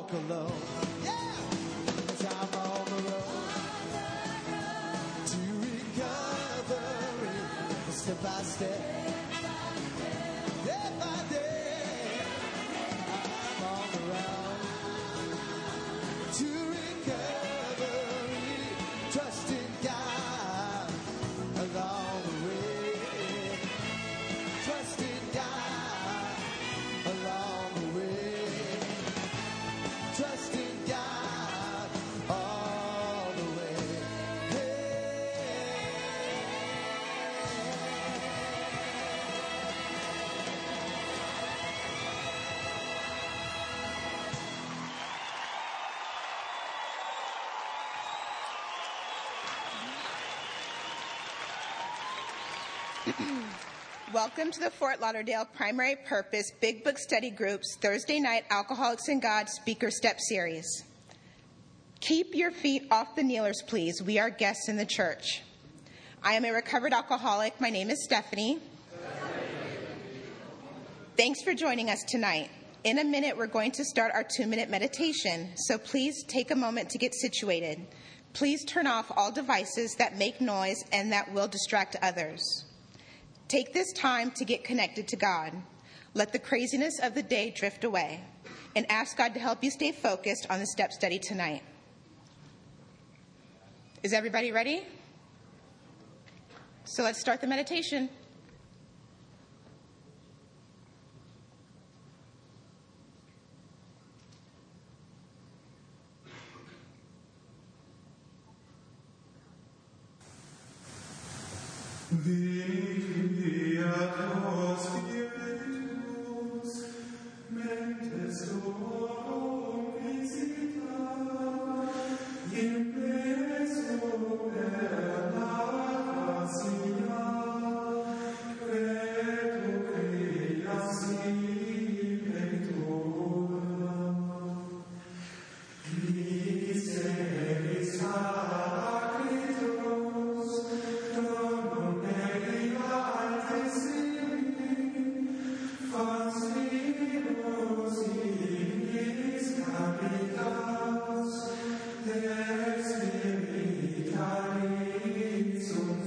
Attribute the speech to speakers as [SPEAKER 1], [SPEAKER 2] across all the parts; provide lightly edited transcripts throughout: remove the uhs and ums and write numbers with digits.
[SPEAKER 1] walk alone. Yeah! 'Cause I'm on the road to recovery, step by step, day by day. I'm on the road to recovery, trusting God along the way, trusting God along the way, trusting God all the way.
[SPEAKER 2] Welcome to the Fort Lauderdale Primary Purpose Big Book Study Group's Thursday night Alcoholics and God Speaker Step Series. Keep your feet off the kneelers, please. We are guests in the church. I am a recovered alcoholic. My name is Stephanie. Thanks for joining us tonight. In a minute, we're going to start our 2-minute meditation, so please take a moment to get situated. Please turn off all devices that make noise and that will distract others. Take this time to get connected to God. Let the craziness of the day drift away, and ask God to help you stay focused on the step study tonight. Is everybody ready? So let's start the meditation.
[SPEAKER 3] The atmosphereus mentes tuorum visita, in preso per la gratia, credo creasi pectora. Miseris Paracritos, donum Dei altissimi, facimus ignis capitas, ex militaris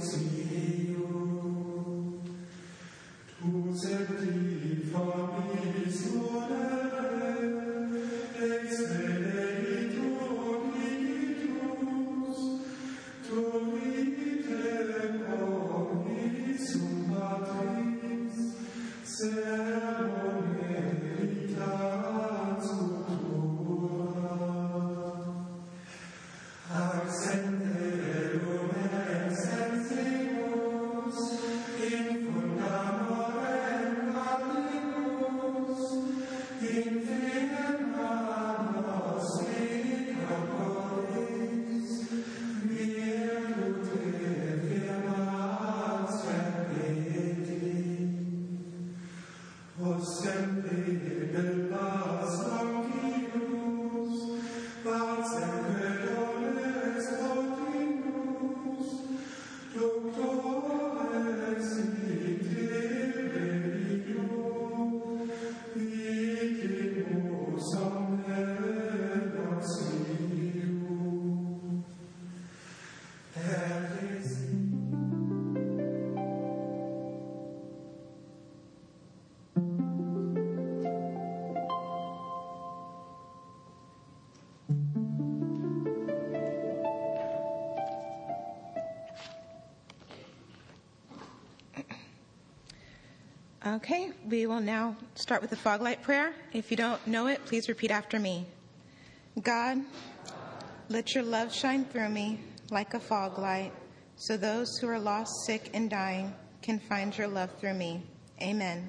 [SPEAKER 3] uncium. Tu septi formis volere, ex benedictum digitus, tu vite omnis summatris, servo meritat sutura. Accenderum excelsimus, in fundamorem capimus, in finem annos corporis, virtute firmat serpenti. Os semper pas longinus, pacem credones totimus, doctores ite religio, vicimus omne nocium. Terris.
[SPEAKER 2] Okay, we will now start with the fog light prayer. If you don't know it, please repeat after me. God, let your love shine through me like a fog light, so those who are lost, sick, and dying can find your love through me. Amen.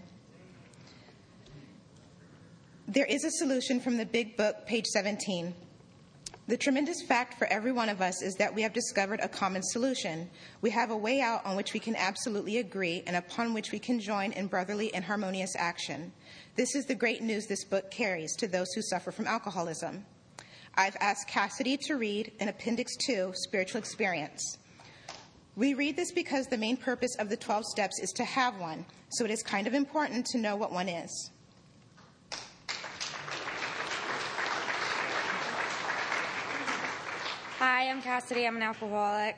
[SPEAKER 2] There is a solution from the Big Book, page 17. The tremendous fact for every one of us is that we have discovered a common solution. We have a way out on which we can absolutely agree and upon which we can join in brotherly and harmonious action. This is the great news this book carries to those who suffer from alcoholism. I've asked Cassidy to read in Appendix 2, Spiritual Experience. We read this because the main purpose of the 12 steps is to have one, so it is kind of important to know what one is.
[SPEAKER 4] Hi, I'm Cassidy. I'm an alcoholic.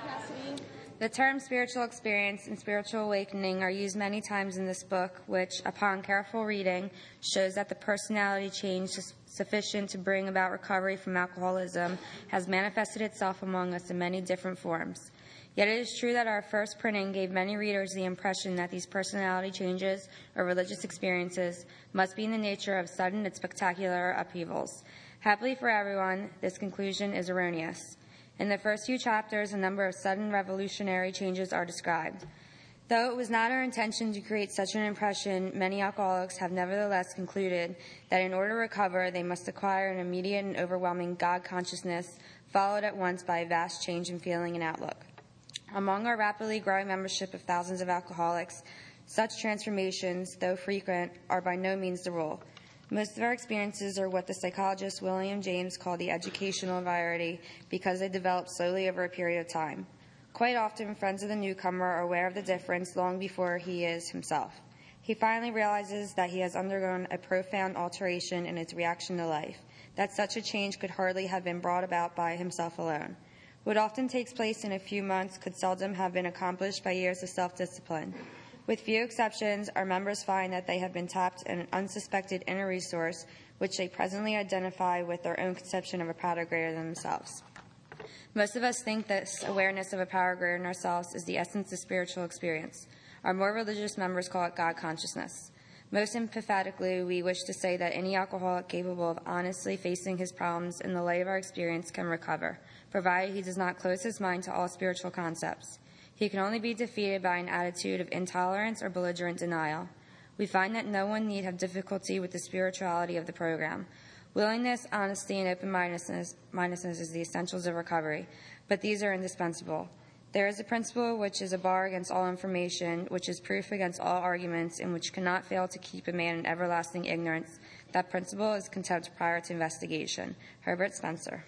[SPEAKER 4] The term spiritual experience and spiritual awakening are used many times in this book, which, upon careful reading, shows that the personality change sufficient to bring about recovery from alcoholism has manifested itself among us in many different forms. Yet it is true that our first printing gave many readers the impression that these personality changes or religious experiences must be in the nature of sudden and spectacular upheavals. Happily for everyone, this conclusion is erroneous. In the first few chapters, a number of sudden revolutionary changes are described. Though it was not our intention to create such an impression, many alcoholics have nevertheless concluded that in order to recover, they must acquire an immediate and overwhelming God consciousness, followed at once by a vast change in feeling and outlook. Among our rapidly growing membership of thousands of alcoholics, such transformations, though frequent, are by no means the rule. Most of our experiences are what the psychologist William James called the educational variety because they develop slowly over a period of time. Quite often, friends of the newcomer are aware of the difference long before he is himself. He finally realizes that he has undergone a profound alteration in his reaction to life, that such a change could hardly have been brought about by himself alone. What often takes place in a few months could seldom have been accomplished by years of self-discipline. With few exceptions, our members find that they have been tapped in an unsuspected inner resource, which they presently identify with their own conception of a power greater than themselves. Most of us think this awareness of a power greater than ourselves is the essence of spiritual experience. Our more religious members call it God consciousness. Most emphatically, we wish to say that any alcoholic capable of honestly facing his problems in the light of our experience can recover, provided he does not close his mind to all spiritual concepts. He can only be defeated by an attitude of intolerance or belligerent denial. We find that no one need have difficulty with the spirituality of the program. Willingness, honesty, and open-mindedness is the essentials of recovery, but these are indispensable. There is a principle which is a bar against all information, which is proof against all arguments, and which cannot fail to keep a man in everlasting ignorance. That principle is contempt prior to investigation. Herbert Spencer.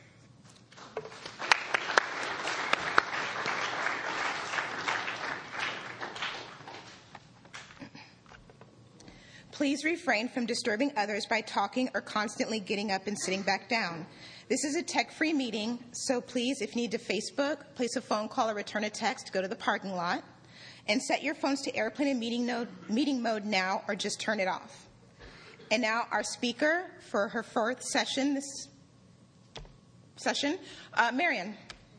[SPEAKER 2] Please refrain from disturbing others by talking or constantly getting up and sitting back down. This is a tech-free meeting, so please, if you need to Facebook, place a phone call or return a text, go to the parking lot, and set your phones to airplane and meeting mode now, or just turn it off. And now our speaker for her fourth session, Marian.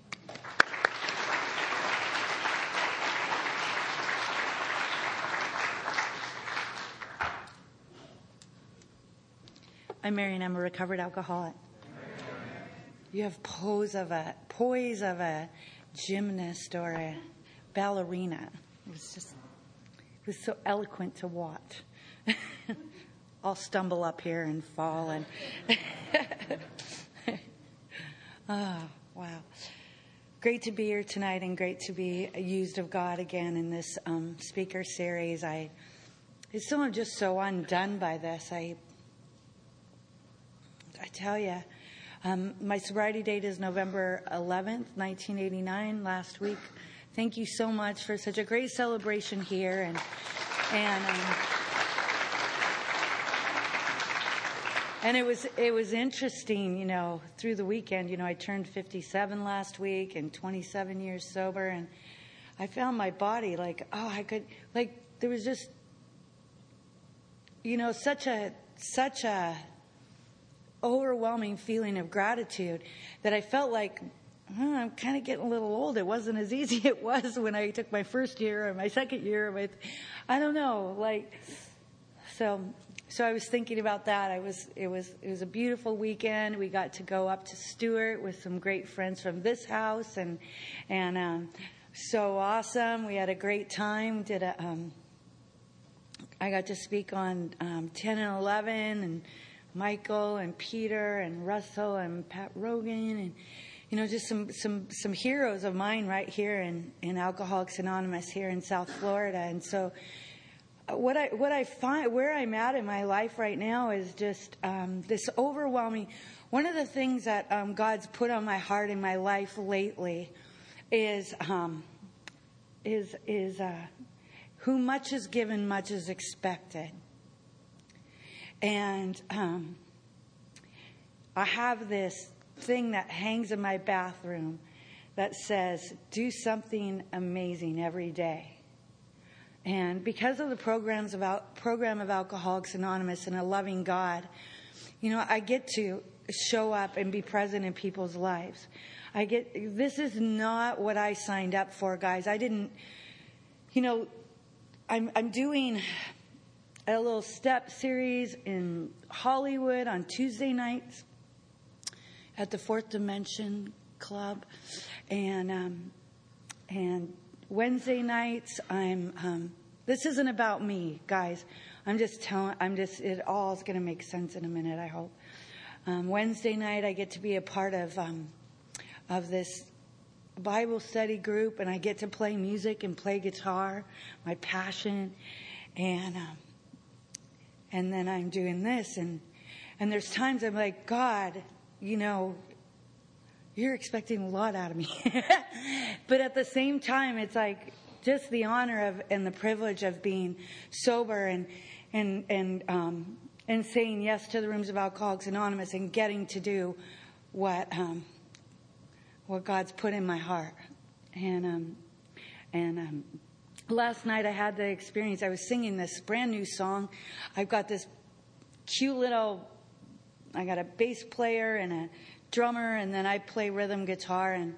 [SPEAKER 5] I'm Marian. I'm a recovered alcoholic. You have poise of a gymnast or a ballerina. It was so eloquent to watch. I'll stumble up here and fall and oh, wow. Great to be here tonight and great to be used of God again in this speaker series. I'm just so undone by this. I tell you, my sobriety date is November 11th, 1989, last week. Thank you so much for such a great celebration here. And it was interesting, through the weekend. I turned 57 last week and 27 years sober. And I found my body there was just, such a overwhelming feeling of gratitude that I felt like I'm kind of getting a little old. It wasn't as easy as it was when I took my first year or my second year. I don't know, so I was thinking about that. It was a beautiful weekend. We got to go up to Stewart with some great friends from this house, and so awesome. We had a great time. I got to speak on 10 and 11 and Michael and Peter and Russell and Pat Rogan and just some heroes of mine right here in Alcoholics Anonymous here in South Florida. And so what I find where I'm at in my life right now is just this overwhelming. One of the things that God's put on my heart in my life lately is who much is given, much is expected. And I have this thing that hangs in my bathroom that says, do something amazing every day. And because of the program of Alcoholics Anonymous and a loving God, I get to show up and be present in people's lives. This is not what I signed up for, guys. I didn't, I'm doing a little step series in Hollywood on Tuesday nights at the Fourth Dimension Club, and Wednesday nights this isn't about me, guys. It all is going to make sense in a minute, I hope. Wednesday night I get to be a part of this Bible study group, and I get to play music and play guitar, my passion, and then I'm doing this, and there's times I'm like, God, you're expecting a lot out of me. But at the same time, it's like just the honor of and the privilege of being sober and saying yes to the Rooms of Alcoholics Anonymous and getting to do what God's put in my heart. And last night I had the experience. I was singing this brand new song. I've got this cute little. I got a bass player and a drummer, and then I play rhythm guitar. And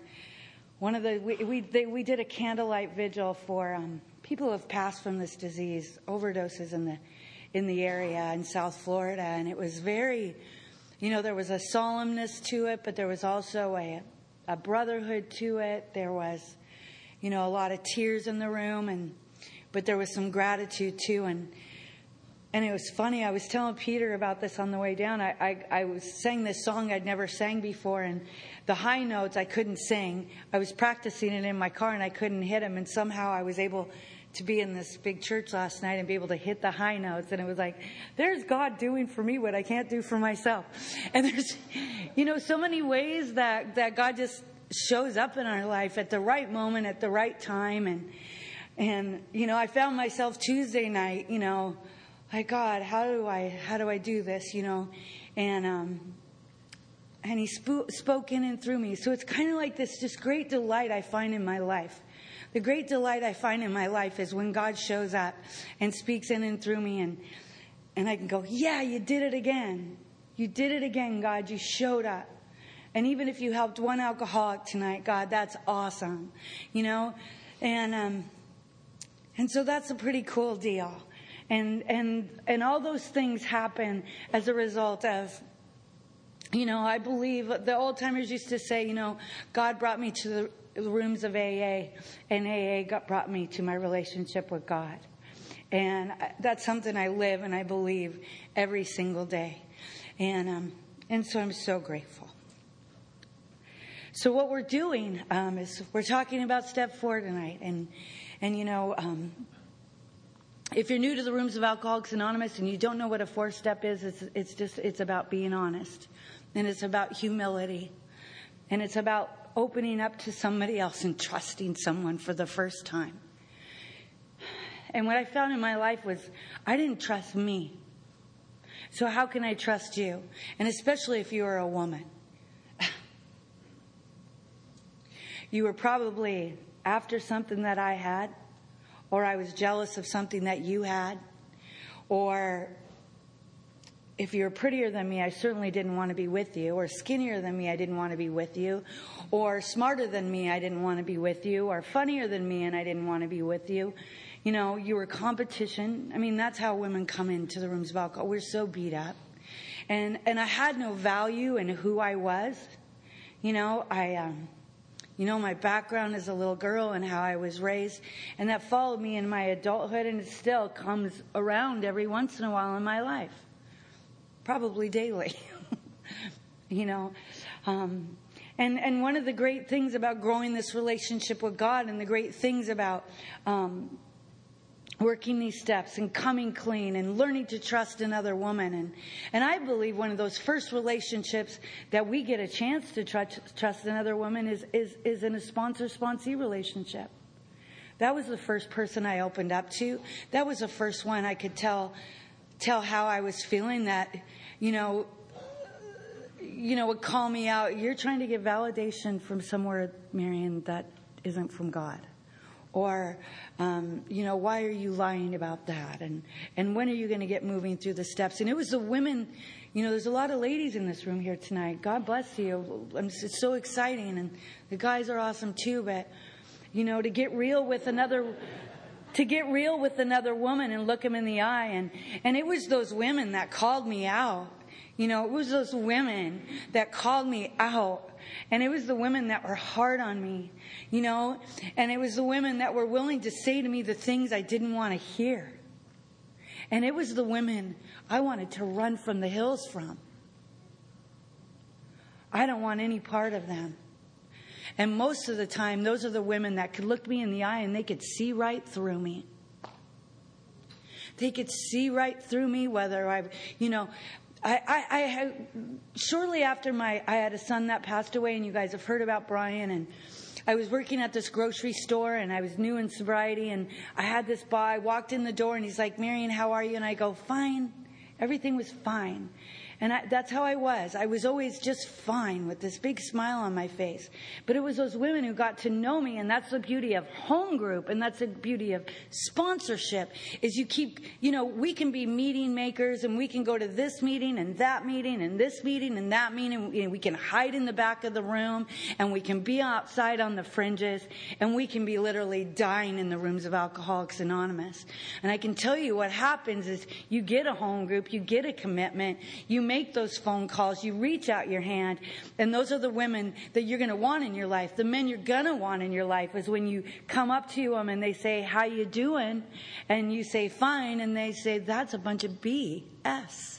[SPEAKER 5] we did a candlelight vigil for people who have passed from this disease, overdoses in the area in South Florida, and it was very, there was a solemnness to it, but there was also a brotherhood to it. There was, a lot of tears in the room, but there was some gratitude too, and it was funny. I was telling Peter about this on the way down. I was sang this song I'd never sang before, and the high notes I couldn't sing. I was practicing it in my car, and I couldn't hit them, and somehow I was able to be in this big church last night and be able to hit the high notes. And it was like, there's God doing for me what I can't do for myself. And there's, so many ways that God just shows up in our life at the right moment, at the right time. And I found myself Tuesday night, like, God, how do I do this, and he spoke in and through me. So it's kind of like this just great delight I find in my life. The great delight I find in my life is when God shows up and speaks in and through me, and I can go, yeah, you did it again. You did it again, God. You showed up. And even if you helped one alcoholic tonight, God, that's awesome, and so that's a pretty cool deal. And all those things happen as a result of, I believe the old timers used to say, God brought me to the rooms of AA, and AA brought me to my relationship with God. And that's something I live and I believe every single day. And so I'm so grateful. So what we're doing is we're talking about step 4 tonight. And if you're new to the Rooms of Alcoholics Anonymous and you don't know what a 4th step is, it's about being honest. And it's about humility. And it's about opening up to somebody else and trusting someone for the first time. And what I found in my life was I didn't trust me. So how can I trust you? And especially if you are a woman. You were probably after something that I had, or I was jealous of something that you had, or if you were prettier than me, I certainly didn't want to be with you, or skinnier than me, I didn't want to be with you, or smarter than me, I didn't want to be with you, or funnier than me, and I didn't want to be with you. You were competition. I mean, that's how women come into the Rooms of Alcohol. We're so beat up. And I had no value in who I was. My background as a little girl and how I was raised, and that followed me in my adulthood, and it still comes around every once in a while in my life, probably daily. And one of the great things about growing this relationship with God, and the great things about working these steps and coming clean and learning to trust another woman. And I believe one of those first relationships that we get a chance to trust another woman is in a sponsor-sponsee relationship. That was the first person I opened up to. That was the first one I could tell how I was feeling, that, would call me out. You're trying to get validation from somewhere, Marion, that isn't from God. Or, why are you lying about that? And when are you going to get moving through the steps? And it was the women, there's a lot of ladies in this room here tonight. God bless you. It's so exciting. And the guys are awesome too. But, to get real with another woman and look them in the eye. And it was those women that called me out. It was those women that called me out. And it was the women that were hard on me, and it was the women that were willing to say to me the things I didn't want to hear. And it was the women I wanted to run from the hills from. I don't want any part of them. And most of the time, those are the women that could look me in the eye and they could see right through me. They could see right through me, whether I had, shortly after I had a son that passed away, and you guys have heard about Brian, and I was working at this grocery store, and I was new in sobriety, and I had this boy. I walked in the door, and he's like, Marion, how are you? And I go, fine. Everything was fine. And that's how I was. I was always just fine with this big smile on my face. But it was those women who got to know me, and that's the beauty of home group, and that's the beauty of sponsorship, is you keep, we can be meeting makers, and we can go to this meeting and that meeting and this meeting and that meeting, and we can hide in the back of the room, and we can be outside on the fringes, and we can be literally dying in the rooms of Alcoholics Anonymous. And I can tell you what happens is you get a home group, you get a commitment, you make those phone calls, you reach out your hand, and those are the women that you're going to want in your life. The men you're going to want in your life is when you come up to them and they say, how you doing? And you say, fine, and they say, that's a bunch of BS.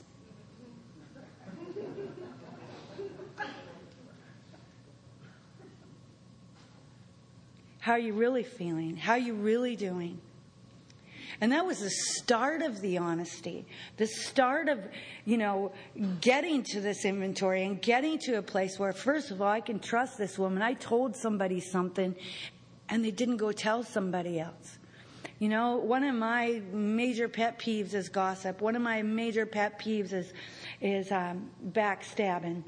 [SPEAKER 5] How are you really feeling? How are you really doing? And that was the start of the honesty, the start of, getting to this inventory and getting to a place where, first of all, I can trust this woman. I told somebody something and they didn't go tell somebody else. One of my major pet peeves is gossip. One of my major pet peeves is backstabbing.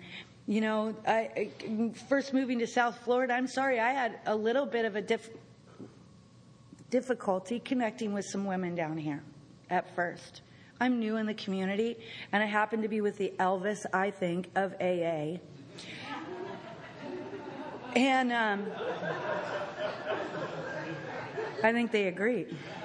[SPEAKER 5] First moving to South Florida, I'm sorry, I had a little bit of a difficulty connecting with some women down here at first. I'm new in the community, and I happen to be with the Elvis, I think, of AA. And I think they agree.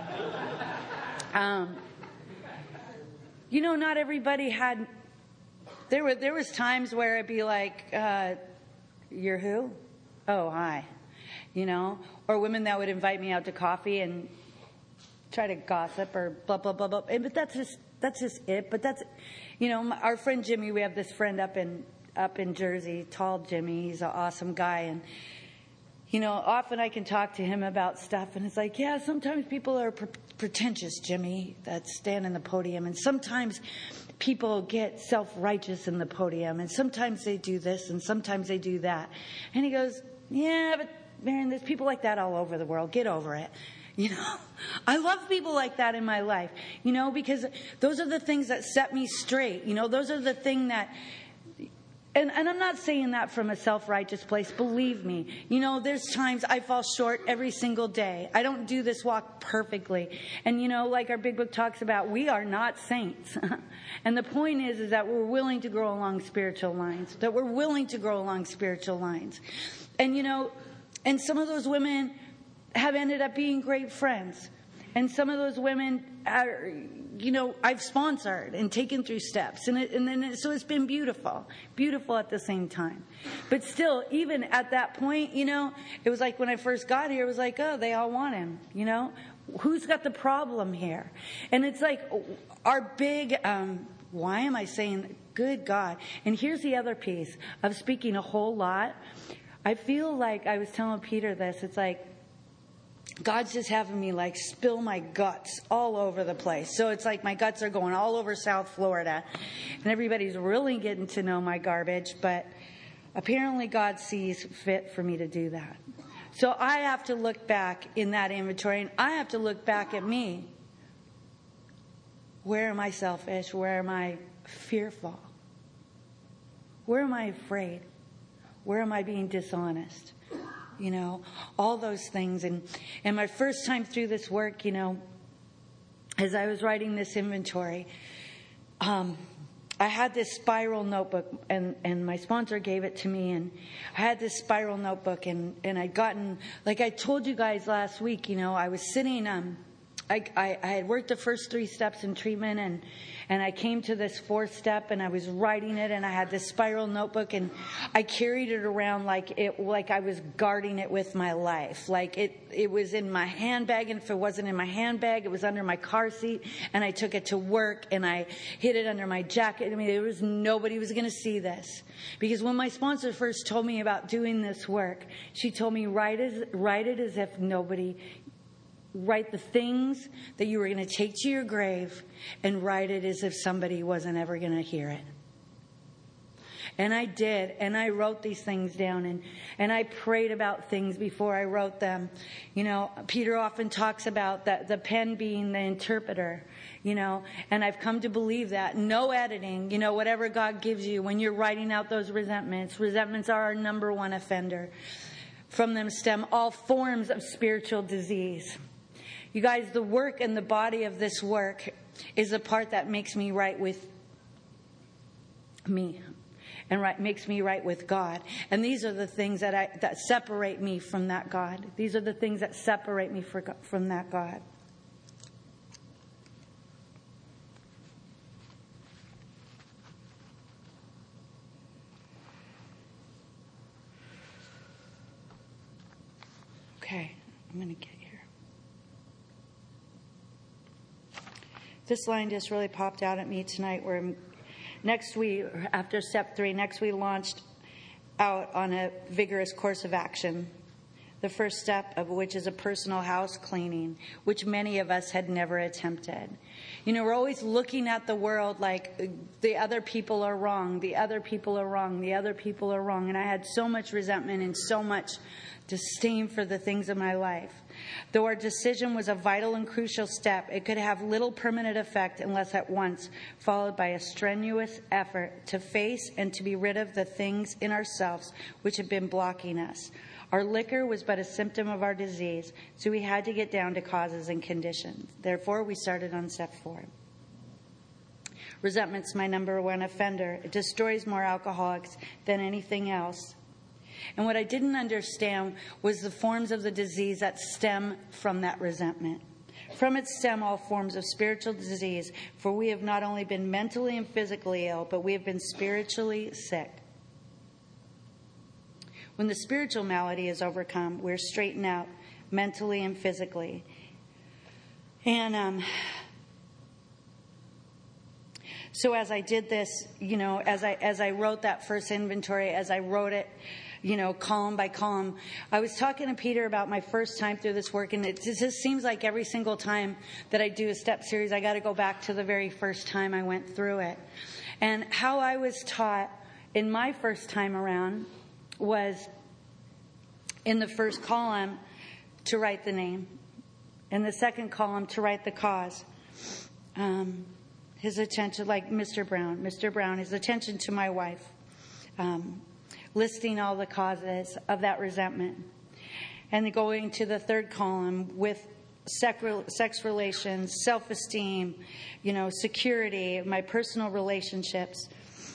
[SPEAKER 5] Not everybody had... There was times where it'd be like, you're who? Oh, hi. Or women that would invite me out to coffee and try to gossip or blah, blah, blah, blah. But that's just it. But that's, our friend Jimmy, we have this friend up in Jersey, tall Jimmy. He's an awesome guy. And, often I can talk to him about stuff. And it's like, yeah, sometimes people are pretentious, Jimmy, that stand in the podium. And sometimes people get self-righteous in the podium. And sometimes they do this and sometimes they do that. And he goes, yeah, but Marion, there's people like that all over the world. Get over it. I love people like that in my life, because those are the things that set me straight. Those are the things that, and I'm not saying that from a self-righteous place. Believe me, there's times I fall short every single day. I don't do this walk perfectly. And, like our big book talks about, we are not saints. And the point is that we're willing to grow along spiritual lines, And some of those women have ended up being great friends. And some of those women are, I've sponsored and taken through steps. So it's been beautiful at the same time. But still, even at that point, it was like when I first got here, it was like, oh, they all want him, Who's got the problem here? And it's like our big, why am I saying, good God? And here's the other piece of speaking a whole lot. I feel like I was telling Peter this. It's like God's just having me like spill my guts all over the place. So it's like my guts are going all over South Florida. And everybody's really getting to know my garbage. But apparently God sees fit for me to do that. So I have to look back in that inventory. And I have to look back at me. Where am I selfish? Where am I fearful? Where am I afraid? Where am I being dishonest? You know, all those things. And my first time through this work, you know, as I was writing this inventory, I had this spiral notebook, and my sponsor gave it to me, and I had this spiral notebook, and I'd gotten, like I told you guys last week, you know, I was sitting, I had worked the first 3 steps in treatment, and I came to this 4th step, and I was writing it, and I had this spiral notebook, and I carried it around like I was guarding it with my life. Like it was in my handbag, and if it wasn't in my handbag, it was under my car seat, and I took it to work, and I hid it under my jacket. I mean, nobody was going to see this. Because when my sponsor first told me about doing this work, she told me, write it as if nobody... Write the things that you were going to take to your grave, and write it as if somebody wasn't ever going to hear it. And I did, and I wrote these things down, and I prayed about things before I wrote them. You know, Peter often talks about the pen being the interpreter, you know, and I've come to believe that. No editing, you know, whatever God gives you when you're writing out those resentments. Resentments are our number one offender. From them stem all forms of spiritual disease. You guys, the work and the body of this work is the part that makes me right with me, and makes me right with God. And these are the things that separate me from that God. These are the things that separate me from that God. Okay, I'm going to get here. This line just really popped out at me tonight, where next week, after step 3, next we launched out on a vigorous course of action. The first step of which is a personal house cleaning, which many of us had never attempted. You know, we're always looking at the world like the other people are wrong, the other people are wrong, the other people are wrong. And I had so much resentment and so much disdain for the things of my life. Though our decision was a vital and crucial step, it could have little permanent effect unless at once followed by a strenuous effort to face and to be rid of the things in ourselves which had been blocking us. Our liquor was but a symptom of our disease, so we had to get down to causes and conditions. Therefore, we started on step 4. Resentment's my number one offender. It destroys more alcoholics than anything else. And what I didn't understand was the forms of the disease that stem from that resentment. From it stem all forms of spiritual disease, for we have not only been mentally and physically ill, but we have been spiritually sick. When the spiritual malady is overcome, we're straightened out mentally and physically. And so as I did this, you know, as I wrote that first inventory, as I wrote it, you know, column by column, I was talking to Peter about my first time through this work, and it just seems like every single time that I do a step series, I got to go back to the very first time I went through it. And how I was taught in my first time around was in the first column to write the name, in the second column to write the cause. His attention, like Mr. Brown, his attention to my wife, listing all the causes of that resentment. And going to the third column with sex relations, self-esteem, you know, security, my personal relationships.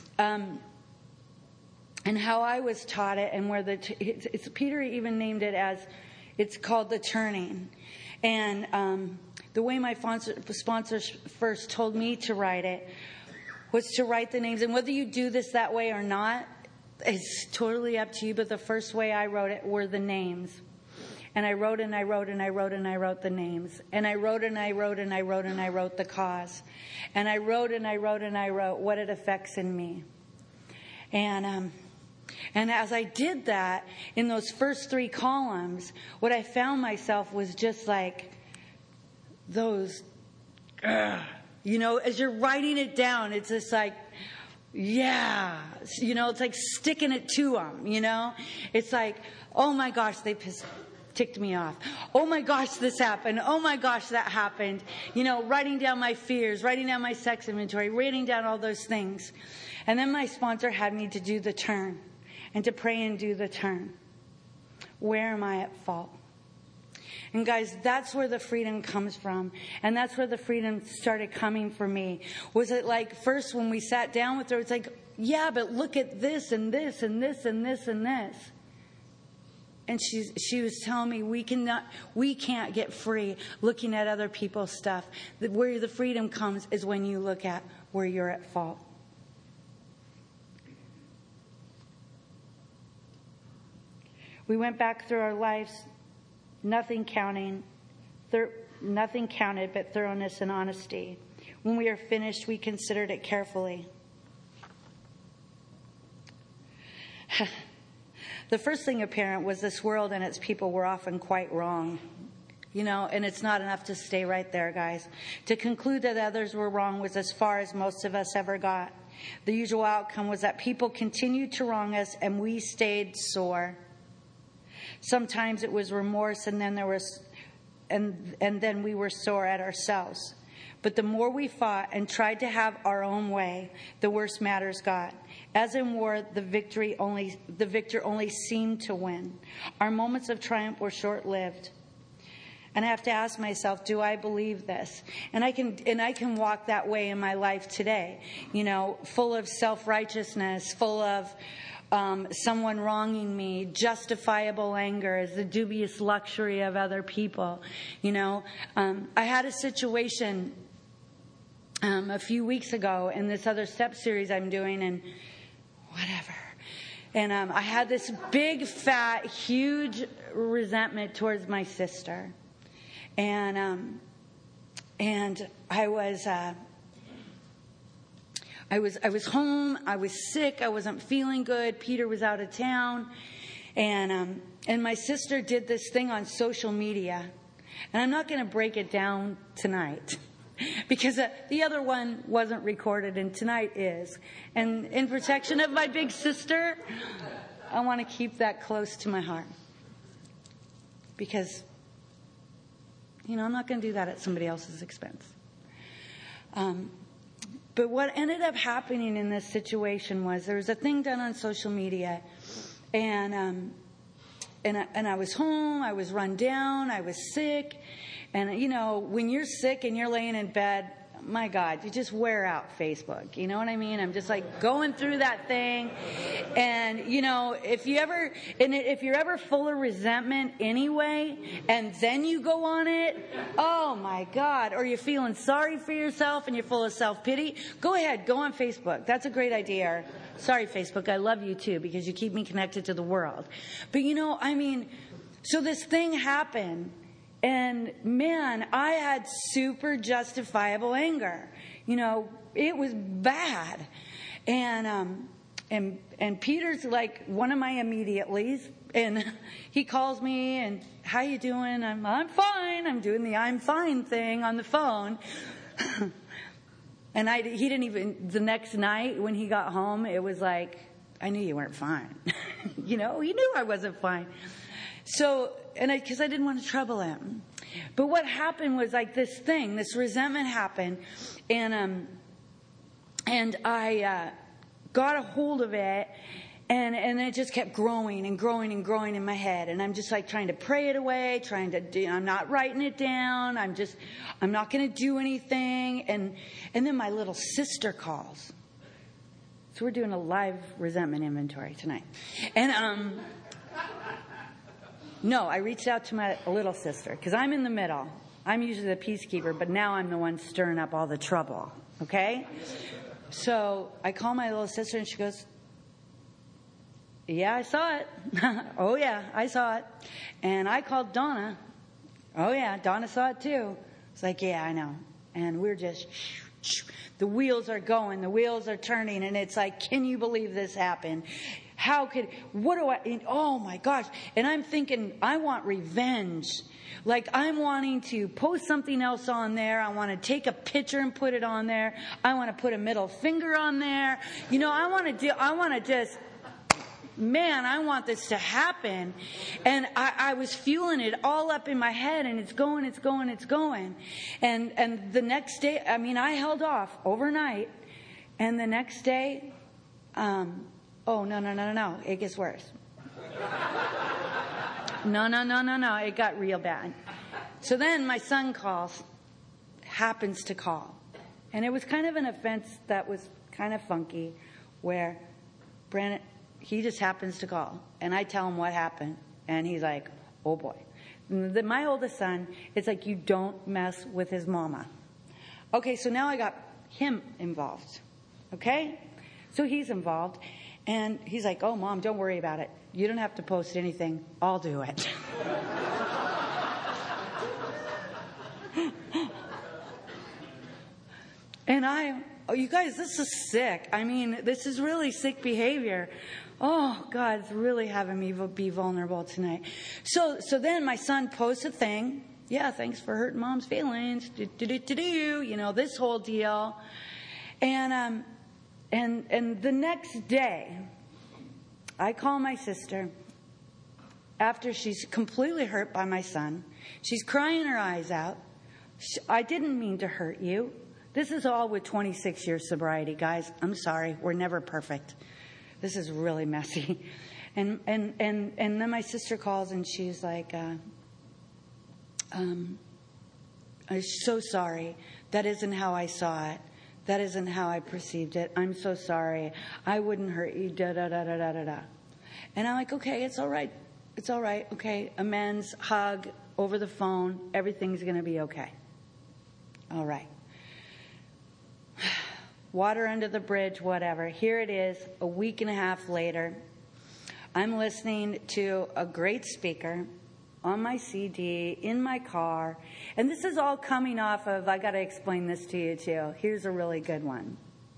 [SPEAKER 5] And how I was taught it, and where Peter even named it as, it's called the turning. And the way my sponsors first told me to write it was to write the names. And whether you do this that way or not, it's totally up to you. But the first way I wrote it were the names. And I wrote and I wrote and I wrote and I wrote the names. And I wrote and I wrote and I wrote and I wrote the cause. And I wrote and I wrote and I wrote what it affects in me. And as I did that, in those first 3 columns, what I found myself was just like those, you know, as you're writing it down, it's just like, yeah, you know, it's like sticking it to them, you know. It's like, oh my gosh, they ticked me off. Oh my gosh, this happened. Oh my gosh, that happened. You know, writing down my fears, writing down my sex inventory, writing down all those things. And then my sponsor had me to do the turn and to pray and do the turn. Where am I at fault? And guys, that's where the freedom comes from. And that's where the freedom started coming for me. Was it like first when we sat down with her, it's like, yeah, but look at this and this and this and this and this. And she was telling me we can't get free looking at other people's stuff. Where the freedom comes is when you look at where you're at fault. We went back through our lives, nothing counted but thoroughness and honesty. When we were finished, we considered it carefully. The first thing apparent was this world and its people were often quite wrong. And it's not enough to stay right there, guys. To conclude that others were wrong was as far as most of us ever got. The usual outcome was that people continued to wrong us and we stayed sore. Sometimes it was remorse and then then we were sore at ourselves. But the more we fought and tried to have our own way, the worse matters got. As in war, the victor only seemed to win. Our moments of triumph were short-lived. And I have to ask myself, do I believe this? And I can walk that way in my life today, full of self-righteousness, full of someone wronging me, justifiable anger as the dubious luxury of other people. I had a situation a few weeks ago in this other step series I'm doing, and whatever. And I had this big, fat, huge resentment towards my sister. And I was home. I was sick. I wasn't feeling good. Peter was out of town, and my sister did this thing on social media, and I'm not going to break it down tonight because the other one wasn't recorded, and tonight is. And in protection of my big sister, I want to keep that close to my heart because, I'm not going to do that at somebody else's expense. But what ended up happening in this situation was there was a thing done on social media, and I was home, I was run down, I was sick, and when you're sick and you're laying in bed, my God, you just wear out Facebook. You know what I mean? I'm just like going through that thing, and if you're ever full of resentment anyway, and then you go on it, oh my God, or you're feeling sorry for yourself and you're full of self-pity, go ahead, go on Facebook. That's a great idea. Sorry, Facebook, I love you too because you keep me connected to the world. But so this thing happened. And man, I had super justifiable anger. It was bad. And Peter's like one of my immediatelys, and he calls me and how you doing? I'm fine. I'm doing the I'm fine thing on the phone. And he didn't even, the next night when he got home, it was like, I knew you weren't fine. He knew I wasn't fine. So, because I didn't want to trouble him. But what happened was like this resentment happened, and I got a hold of it, and it just kept growing and growing and growing in my head. And I'm just like trying to pray it away, I'm not writing it down. I'm not going to do anything. And then my little sister calls. So we're doing a live resentment inventory tonight. And, no, I reached out to my little sister because I'm in the middle. I'm usually the peacekeeper, but now I'm the one stirring up all the trouble. Okay? So I call my little sister and she goes, yeah, I saw it. Oh, yeah, I saw it. And I called Donna. Oh, yeah, Donna saw it too. It's like, yeah, I know. And we're just, the wheels are going, the wheels are turning, and it's like, can you believe this happened? Oh my gosh. And I'm thinking, I want revenge. Like I'm wanting to post something else on there. I want to take a picture and put it on there. I want to put a middle finger on there. I want this to happen. And I was fueling it all up in my head, and it's going. And the next day, I held off overnight. And the next day, Oh, no. It gets worse. No. It got real bad. So then my son happens to call. And it was kind of an offense that was kind of funky, where Brandon, he just happens to call. And I tell him what happened. And he's like, oh boy. My oldest son, it's like, you don't mess with his mama. Okay, so now I got him involved. Okay? So he's involved. And he's like, oh, Mom, don't worry about it. You don't have to post anything. I'll do it. And you guys, this is sick. I mean, this is really sick behavior. Oh, God's really having me be vulnerable tonight. So then my son posts a thing. Yeah, thanks for hurting Mom's feelings. You know, this whole deal. And the next day, I call my sister after she's completely hurt by my son. She's crying her eyes out. I didn't mean to hurt you. This is all with 26 years sobriety, guys. I'm sorry. We're never perfect. This is really messy. And then my sister calls and she's like, I'm so sorry. That isn't how I saw it. That isn't how I perceived it. I'm so sorry. I wouldn't hurt you. Da-da-da-da-da-da-da. And I'm like, okay, it's all right. It's all right. Okay, amends, hug, over the phone. Everything's going to be okay. All right. Water under the bridge, whatever. Here it is, a week and a half later. I'm listening to a great speaker on my CD, in my car. And this is all coming off of, I got to explain this to you too. Here's a really good one.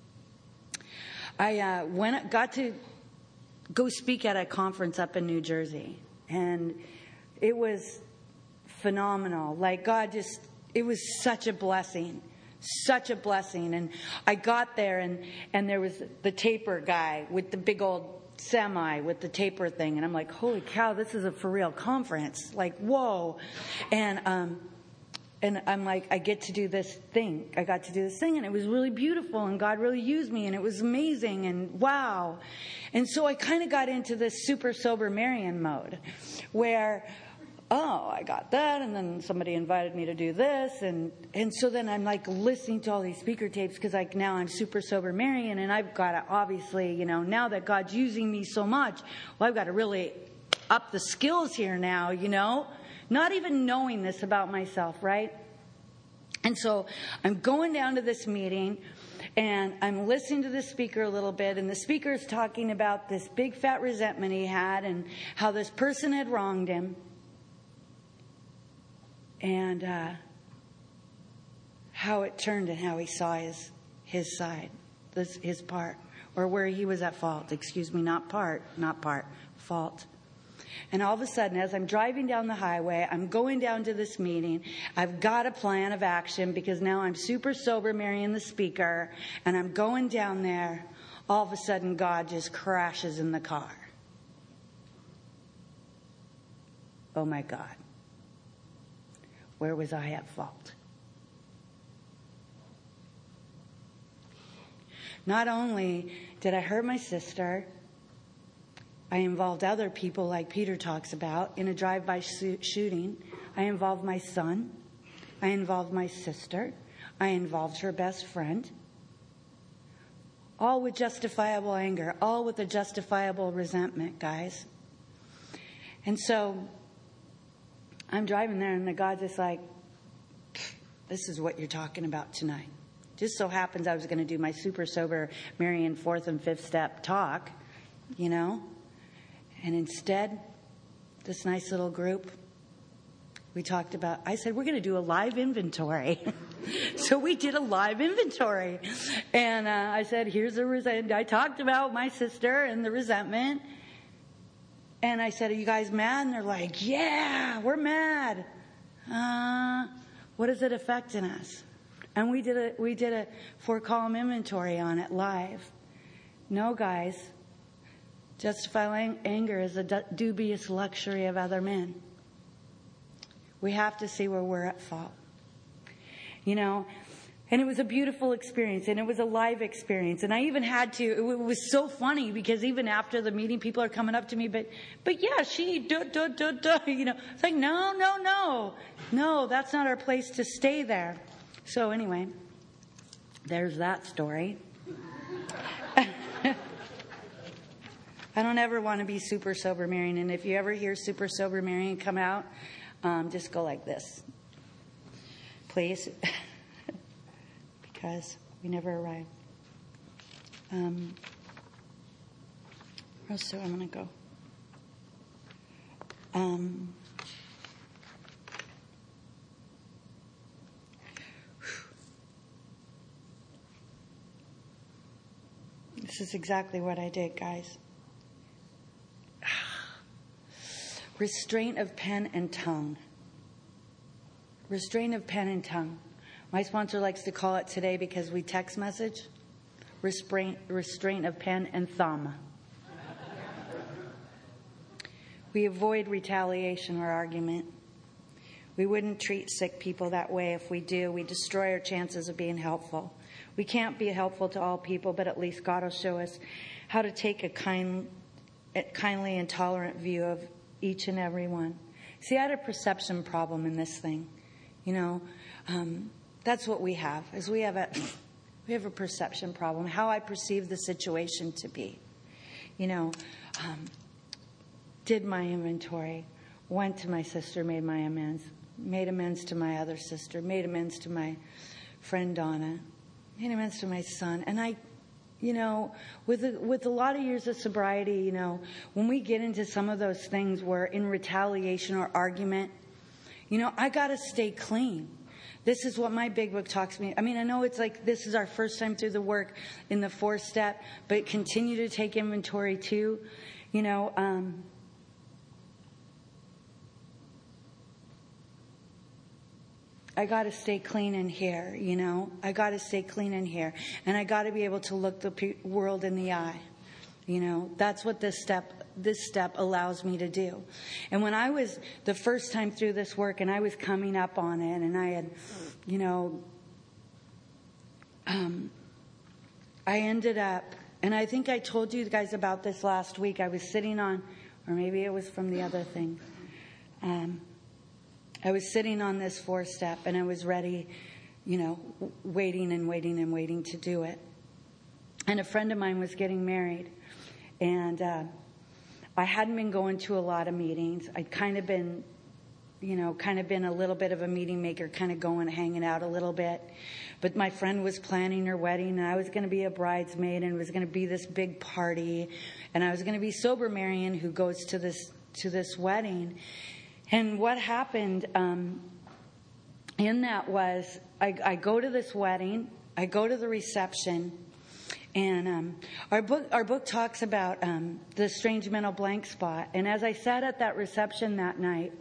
[SPEAKER 5] I got to go speak at a conference up in New Jersey. And it was phenomenal. Like God it was such a blessing. Such a blessing. And I got there and there was the taper guy with the big old semi with the taper thing. And I'm like, holy cow, this is a for real conference. Like, whoa. And I'm like, I get to do this thing. I got to do this thing and it was really beautiful and God really used me and it was amazing and wow. And so I kind of got into this super sober Marian mode where, oh, I got that, and then somebody invited me to do this, and so then I'm like listening to all these speaker tapes because like now I'm super sober Marian, and I've got to obviously, you know, now that God's using me so much, well, I've got to really up the skills here now, you know, not even knowing this about myself, right? And so I'm going down to this meeting, and I'm listening to the speaker a little bit, and the speaker's talking about this big fat resentment he had and how this person had wronged him. And how it turned and how he saw his side, his part, or where he was at fault. Excuse me, not part, fault. And all of a sudden, as I'm driving down the highway, I'm going down to this meeting. I've got a plan of action because now I'm super sober, Marian the speaker, and I'm going down there. All of a sudden, God just crashes in the car. Oh my God. Where was I at fault? Not only did I hurt my sister, I involved other people like Peter talks about in a drive-by shooting. I involved my son. I involved my sister. I involved her best friend. All with justifiable anger. All with a justifiable resentment, guys. And so I'm driving there, and the God's just like, this is what you're talking about tonight. Just so happens I was going to do my super sober Marian 4th and 5th step talk, you know. And instead, this nice little group, we talked about, I said, we're going to do a live inventory. So we did a live inventory. And I said, here's the resentment. I talked about my sister and the resentment. And I said, are you guys mad? And they're like, yeah, we're mad. What is it affecting us? And we did a 4-column inventory on it live. No, guys. Justifying anger is a dubious luxury of other men. We have to see where we're at fault. You know, And it was a beautiful experience, and it was a live experience. And I even had to, it was so funny because even after the meeting, people are coming up to me, but yeah, you know, it's like, no, that's not our place to stay there. So anyway, there's that story. I don't ever want to be super sober Marian, and if you ever hear super sober Marian come out, just go like this, please. Because we never arrive. Where else do I want to go? This is exactly what I did, guys. Restraint of pen and tongue. Restraint of pen and tongue. My sponsor likes to call it today, because we text message, restraint of pen and thumb. We avoid retaliation or argument. We wouldn't treat sick people that way. If we do, we destroy our chances of being helpful. We can't be helpful to all people, but at least God will show us how to take a kindly and tolerant view of each and every one. See, I had a perception problem in this thing. You know, that's what we have, is we have a perception problem, how I perceive the situation to be. You know, did my inventory, went to my sister, made amends to my other sister, made amends to my friend Donna, made amends to my son. And I, you know, with a lot of years of sobriety, you know, when we get into some of those things where in retaliation or argument, you know, I got to stay clean. This is what my big book talks to me. I mean, I know it's like this is our first time through the work in the 4-step, but continue to take inventory too. You know, I got to stay clean in here, you know. I got to stay clean in here. And I got to be able to look the world in the eye. You know, that's what this step allows me to do. And when I was the first time through this work and I was coming up on it, and I had, you know, I ended up, and I think I told you guys about this last week. I was sitting on, or maybe it was from the other thing. I was sitting on this 4-step and I was ready, you know, waiting to do it. And a friend of mine was getting married. And I hadn't been going to a lot of meetings. I'd kind of been a little bit of a meeting maker, kind of going, hanging out a little bit. But my friend was planning her wedding, and I was going to be a bridesmaid, and it was going to be this big party. And I was going to be sober Marian, who goes to this wedding. And what happened in that was I go to this wedding, I go to the reception. And our book talks about the strange mental blank spot. And as I sat at that reception that night,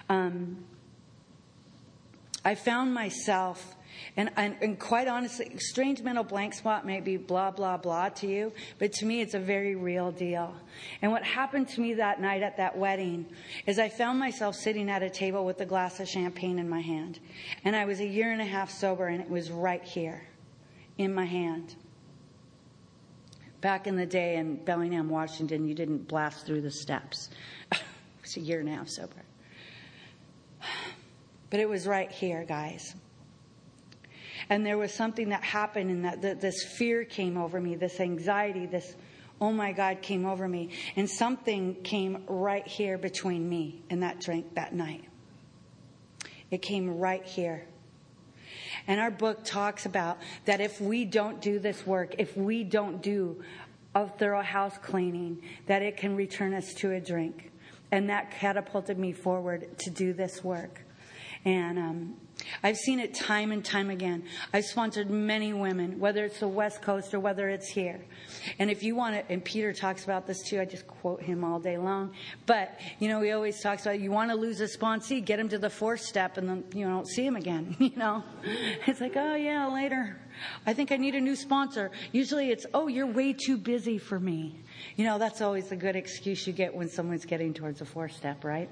[SPEAKER 5] I found myself, and quite honestly, strange mental blank spot may be blah, blah, blah to you, but to me it's a very real deal. And what happened to me that night at that wedding is I found myself sitting at a table with a glass of champagne in my hand. And I was 1.5 years sober, and it was right here in my hand. Back in the day in Bellingham, Washington, you didn't blast through the steps. I was 1.5 years sober. But it was right here, guys. And there was something that happened, and that this fear came over me, this anxiety, this, oh my God, came over me. And something came right here between me and that drink that night. It came right here. And our book talks about that if we don't do this work, if we don't do a thorough house cleaning, that it can return us to a drink. And that catapulted me forward to do this work. And I've seen it time and time again. I've sponsored many women, whether it's the West Coast or whether it's here. And if you want to, and Peter talks about this too, I just quote him all day long. But, you know, he always talks about, you want to lose a sponsee, get him to the 4-step and then, you don't see him again, you know. It's like, oh yeah, later. I think I need a new sponsor. Usually it's, oh, you're way too busy for me. You know, that's always a good excuse you get when someone's getting towards a 4-step, right?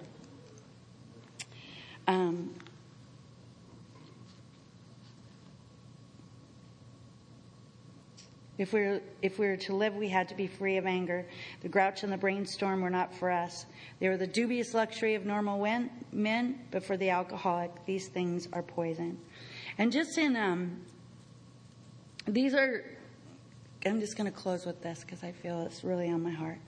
[SPEAKER 5] If we were to live, we had to be free of anger. The grouch and the brainstorm were not for us. They were the dubious luxury of normal men, but for the alcoholic, these things are poison. And just in, these are, I'm just going to close with this because I feel it's really on my heart.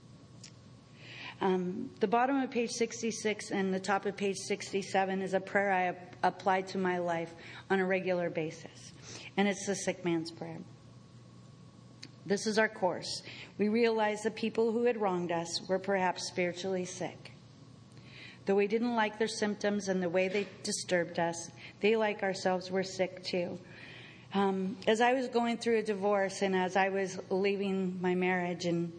[SPEAKER 5] The bottom of page 66 and the top of page 67 is a prayer I apply to my life on a regular basis. And it's the sick man's prayer. This is our course. We realized the people who had wronged us were perhaps spiritually sick. Though we didn't like their symptoms and the way they disturbed us, they, like ourselves, were sick too. As I was going through a divorce and as I was leaving my marriage, and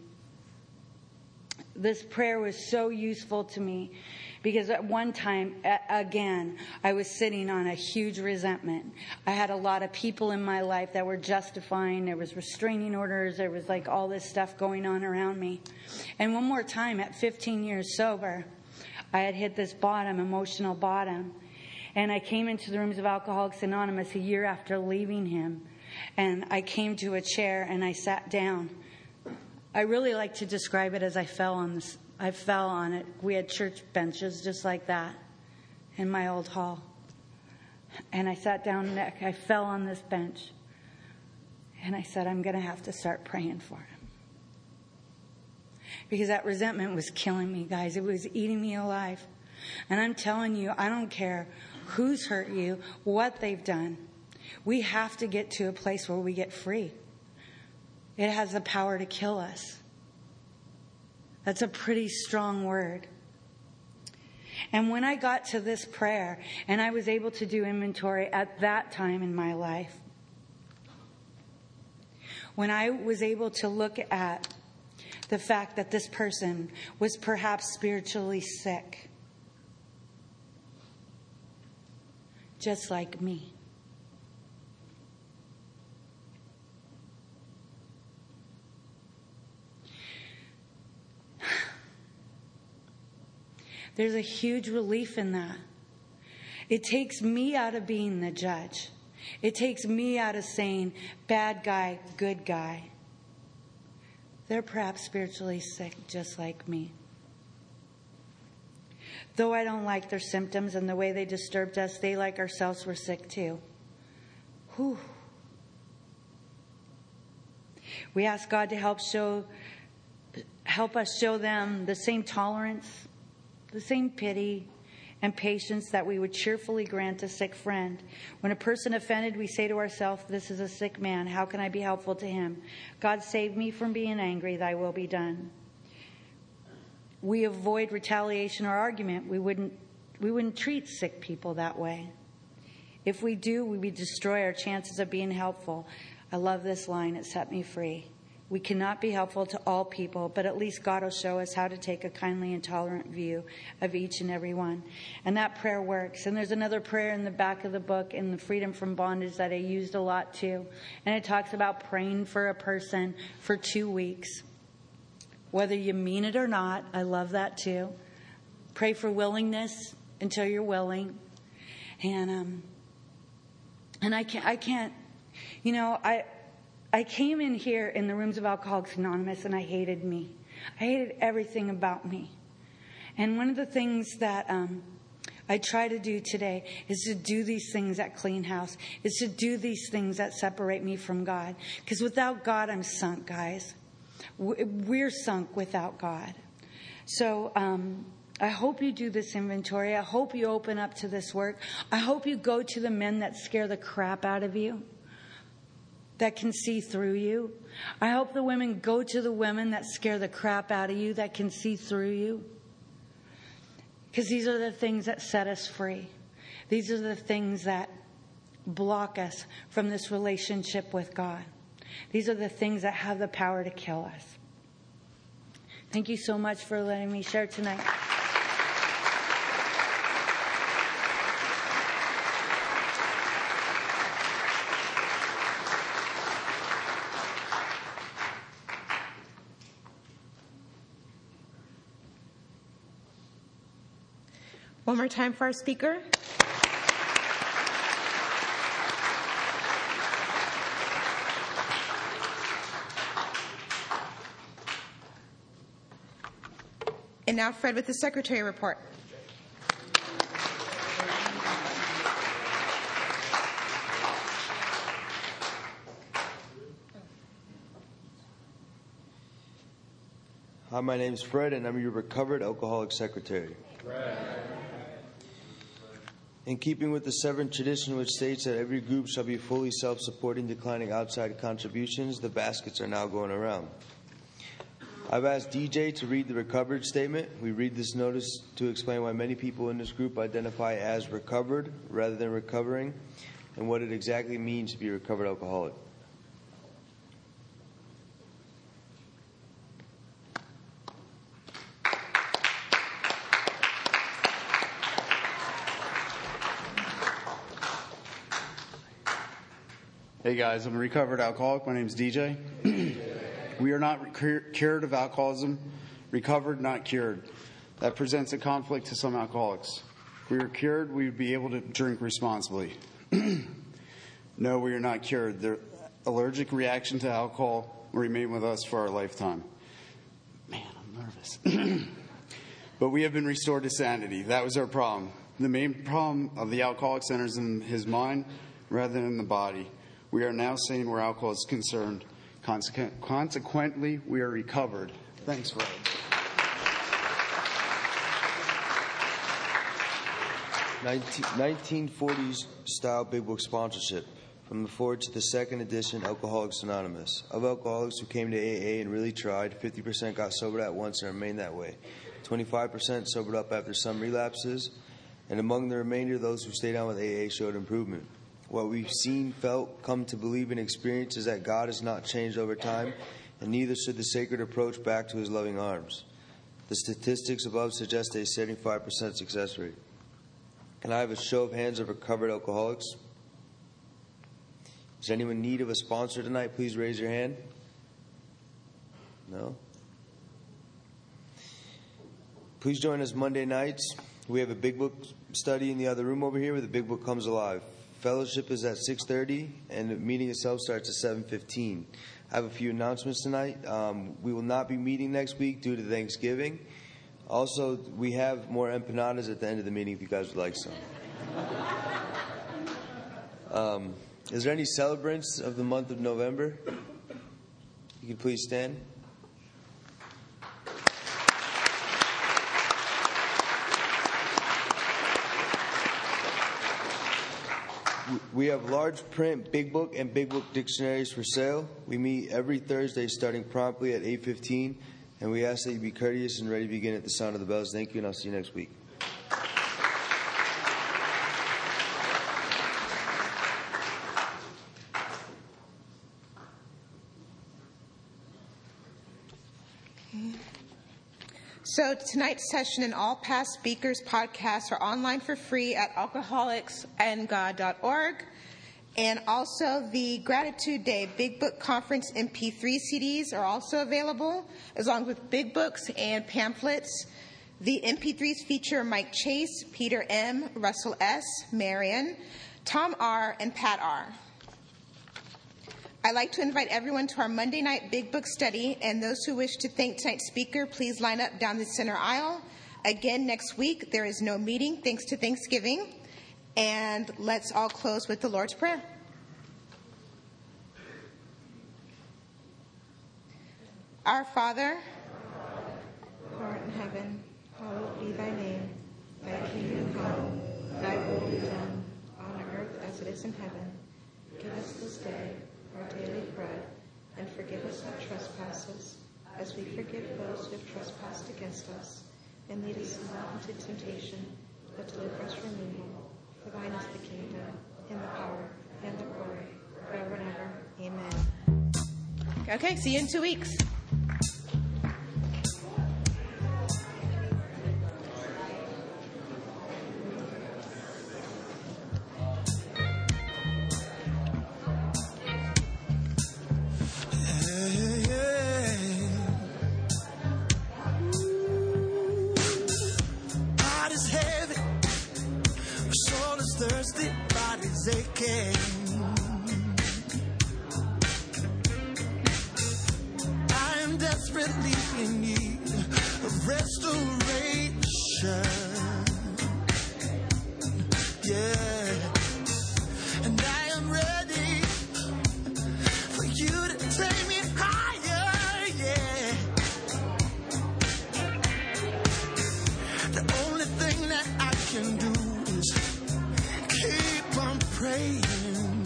[SPEAKER 5] this prayer was so useful to me because at one time, again, I was sitting on a huge resentment. I had a lot of people in my life that were justifying. There was restraining orders. There was like all this stuff going on around me. And one more time, at 15 years sober, I had hit this bottom, emotional bottom. And I came into the rooms of Alcoholics Anonymous a year after leaving him. And I came to a chair and I sat down. I really like to describe it as I fell on it. We had church benches just like that in my old hall. And I sat down and I fell on this bench. And I said, I'm going to have to start praying for him. Because that resentment was killing me, guys. It was eating me alive. And I'm telling you, I don't care who's hurt you, what they've done. We have to get to a place where we get free. It has the power to kill us. That's a pretty strong word. And when I got to this prayer and I was able to do inventory at that time in my life, when I was able to look at the fact that this person was perhaps spiritually sick, just like me. There's a huge relief in that. It takes me out of being the judge. It takes me out of saying, bad guy, good guy. They're perhaps spiritually sick just like me. Though I don't like their symptoms and the way they disturbed us, they, like ourselves, were sick too. Whew. We ask God to help us show them the same tolerance, the same pity and patience that we would cheerfully grant a sick friend. When a person offended, we say to ourselves, this is a sick man. How can I be helpful to him? God, save me from being angry. Thy will be done. We avoid retaliation or argument. We wouldn't treat sick people that way. If we do, we would destroy our chances of being helpful. I love this line. It set me free. We cannot be helpful to all people, but at least God will show us how to take a kindly and tolerant view of each and every one. And that prayer works. And there's another prayer in the back of the book in the Freedom from Bondage that I used a lot too. And it talks about praying for a person for 2 weeks. Whether you mean it or not, I love that too. Pray for willingness until you're willing. And I can't, I came in here in the rooms of Alcoholics Anonymous and I hated me. I hated everything about me. And one of the things that I try to do today is to do these things at Clean House, is to do these things that separate me from God. Because without God, I'm sunk, guys. We're sunk without God. So I hope you do this inventory. I hope you open up to this work. I hope you go to the men that scare the crap out of you, that can see through you. I hope the women go to the women that scare the crap out of you, that can see through you. Because these are the things that set us free. These are the things that block us from this relationship with God. These are the things that have the power to kill us. Thank you so much for letting me share tonight.
[SPEAKER 2] One more time for our speaker. And now Fred with the secretary report.
[SPEAKER 6] Hi, my name's Fred, and I'm your recovered alcoholic secretary. In keeping with the Severn tradition, which states that every group shall be fully self-supporting, declining outside contributions, the baskets are now going around. I've asked DJ to read the recovered statement. We read this notice to explain why many people in this group identify as recovered rather than recovering, and what it exactly means to be a recovered alcoholic.
[SPEAKER 7] Hey guys, I'm a recovered alcoholic. My name's DJ. We are not cured of alcoholism. Recovered, not cured. That presents a conflict to some alcoholics. If we were cured, we would be able to drink responsibly. No, we are not cured. The allergic reaction to alcohol will remain with us for our lifetime. Man, I'm nervous. But we have been restored to sanity. That was our problem. The main problem of the alcoholic centers in his mind rather than in the body. We are now sane where alcohol is concerned. Consequently, we are recovered. Thanks, Fred.
[SPEAKER 6] 1940s style Big Book sponsorship. From the forward to the second edition, Alcoholics Anonymous. Of alcoholics who came to AA and really tried, 50% got sobered at once and remained that way. 25% sobered up after some relapses. And among the remainder, those who stayed on with AA showed improvement. What we've seen, felt, come to believe and experience is that God has not changed over time, and neither should the sacred approach back to his loving arms. The statistics above suggest a 75% success rate. Can I have a show of hands of recovered alcoholics? Does anyone in need of a sponsor tonight? Please raise your hand. No? Please join us Monday nights. We have a Big Book study in the other room over here where the Big Book comes alive. Fellowship is at 6:30, and the meeting itself starts at 7:15. I have a few announcements tonight. We will not be meeting next week due to Thanksgiving. Also, we have more empanadas at the end of the meeting if you guys would like some. Is there any celebrants of the month of November? You can please stand. We have large print Big Book and Big Book dictionaries for sale. We meet every Thursday starting promptly at 8:15, and we ask that you be courteous and ready to begin at the sound of the bells. Thank you, and I'll see you next week.
[SPEAKER 2] So tonight's session and all past speakers' podcasts are online for free at alcoholicsandgod.org. And also the Gratitude Day Big Book Conference MP3 CDs are also available, along with big books and pamphlets. The MP3s feature Mike Chase, Peter M., Russell S., Marion, Tom R., and Pat R. I'd like to invite everyone to our Monday night Big Book study, and those who wish to thank tonight's speaker, please line up down the center aisle. Again, next week, there is no meeting thanks to Thanksgiving. And let's all close with the Lord's Prayer. Our Father, who art in heaven, hallowed be thy name. Thy kingdom come, thy will be done, on earth as it is in heaven. Give us this day our daily bread, and forgive us our trespasses, as we forgive those who have trespassed against us. And lead us not into temptation, but deliver us from evil. For thine is the kingdom, and the power, and the glory, forever and ever. Amen. Okay, see you in 2 weeks.
[SPEAKER 1] Thirsty bodies aching. I am desperately in need of restoration. elevation. Yeah, and I am ready for you to take me higher. Yeah, the only thing that I can do is keep on praying,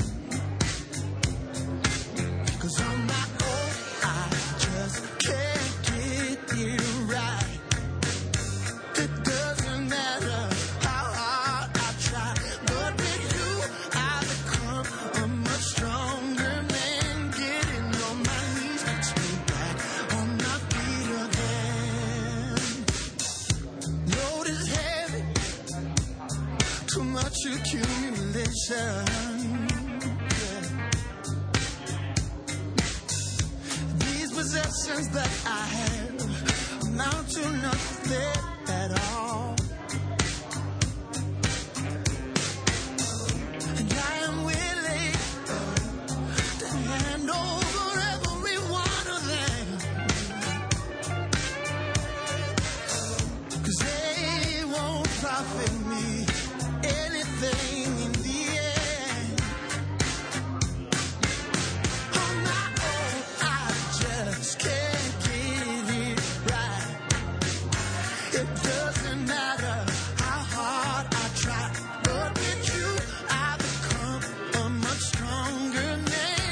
[SPEAKER 1] 'cause on my own I just can't get it right. It doesn't matter how hard I try, but with you I become a much stronger man. Getting on my knees puts me back on my feet again. Load is heavy, too much accumulation. Yeah. These possessions that I have amount to nothing at all. And I am willing to hand over every one of them, 'cause they won't profit me anything in the end. On my own, I just can't get it right. It doesn't matter how hard I try, but with you I become a much stronger man.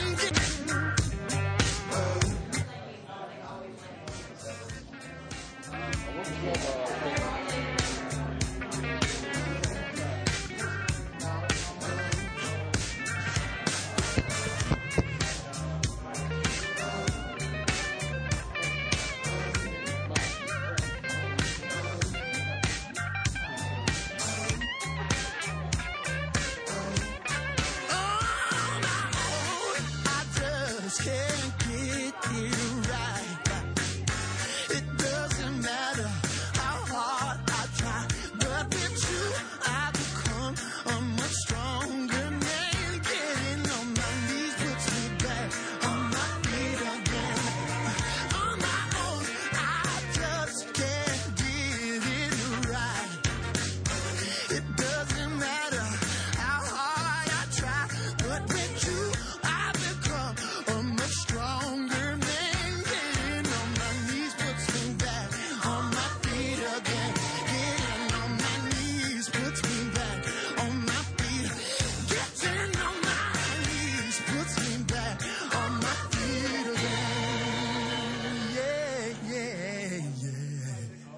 [SPEAKER 1] On my own, I just can't get it right. It doesn't matter how hard I try, but with you I become a much stronger man. Getting on my knees puts me back on my feet again. On my own, I just can't get it right. It doesn't matter how hard I try, but with you I become a much stronger man. Getting on my knees puts me back on my feet again. Getting on my knees puts me back on my feet. Getting on my knees puts me back on my feet again. Yeah, yeah, yeah.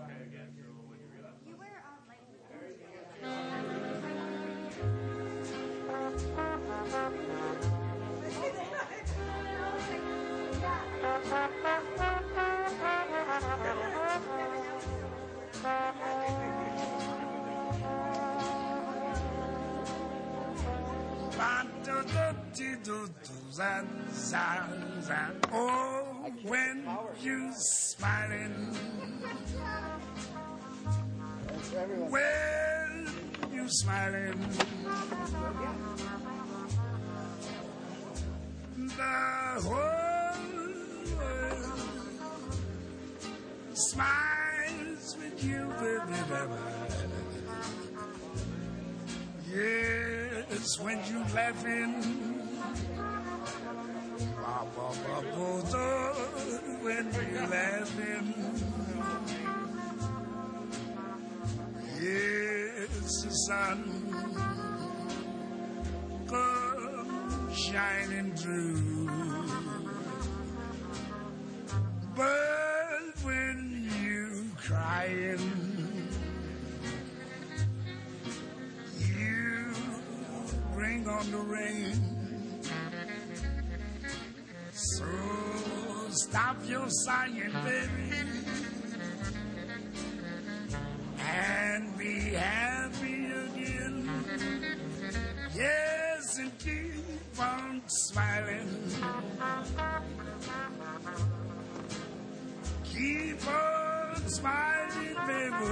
[SPEAKER 3] Oh, when you smiling, when you smiling, the whole world smiles with you, baby. Yes, when you laughing. When you're laughing, yes, the sun comes shining through. But when you crying, you bring on the rain. So stop your sighing, baby, and be happy again. Yes, and keep on smiling. Keep on smiling, baby,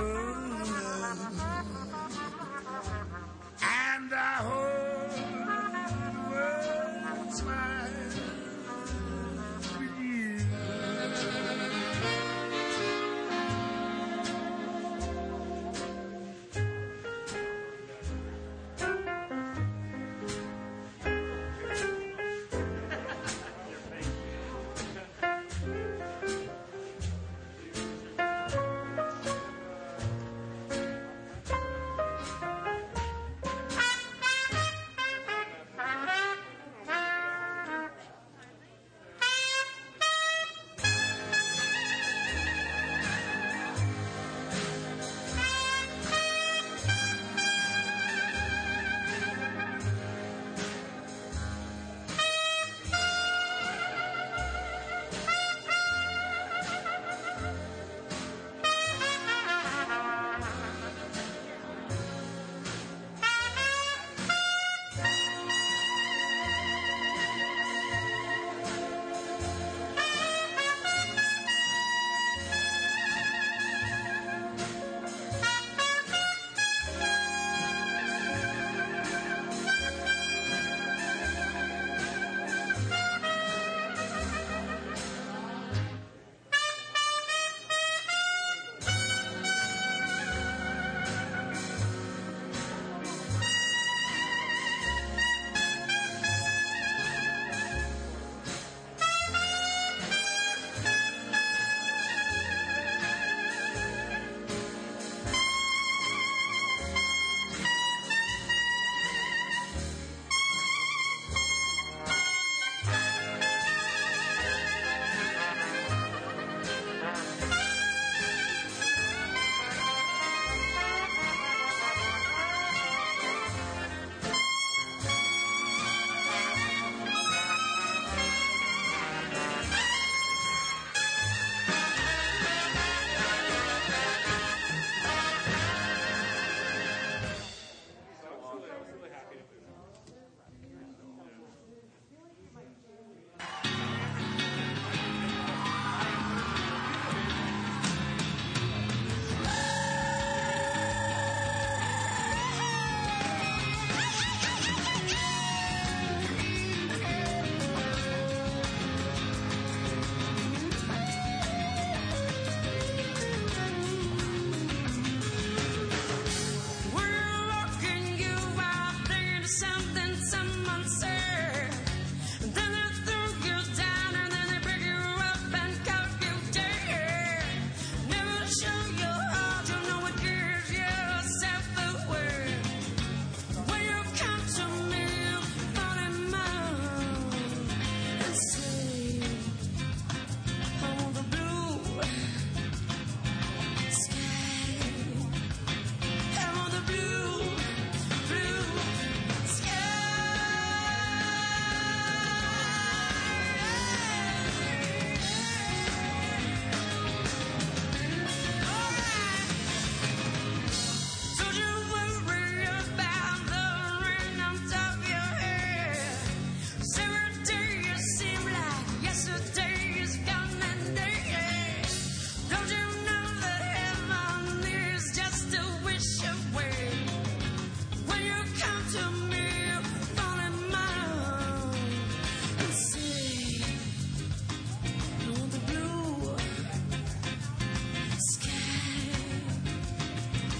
[SPEAKER 3] and I hope the world smiles.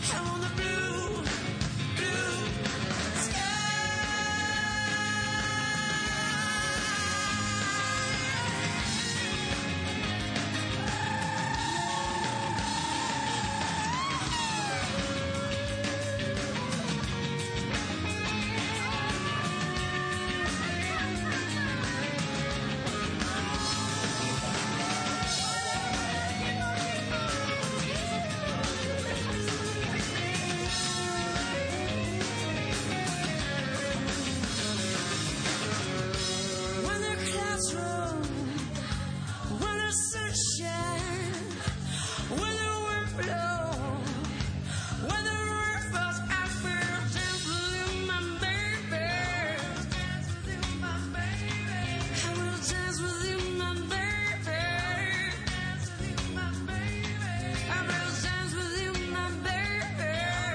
[SPEAKER 1] I'm on the blue, blue sky. When the clouds roll, when the sun shines, when the wind blows, when the rain falls, I will dance with you, my baby. I will dance with you, my baby. I will dance with you, my baby.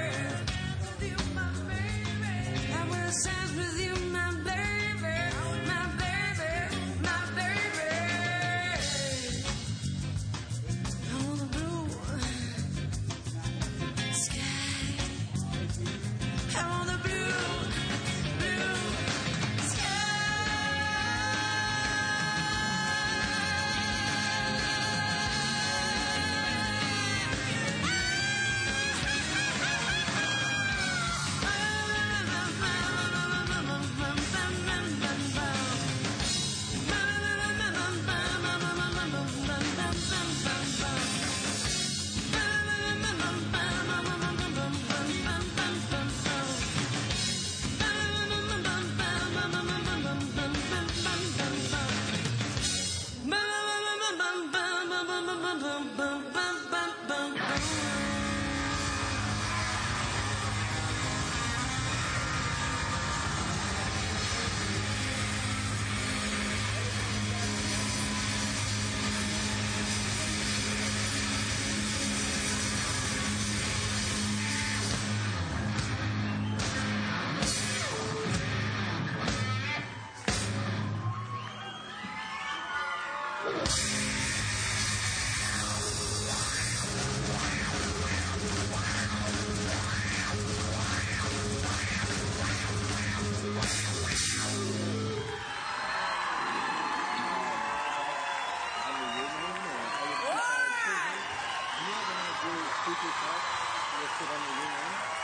[SPEAKER 1] I will dance with you, my baby, my baby, my baby. I'm on the blue sky. I'm on the blue, blue
[SPEAKER 3] Speakers up, you'll sit on the wing.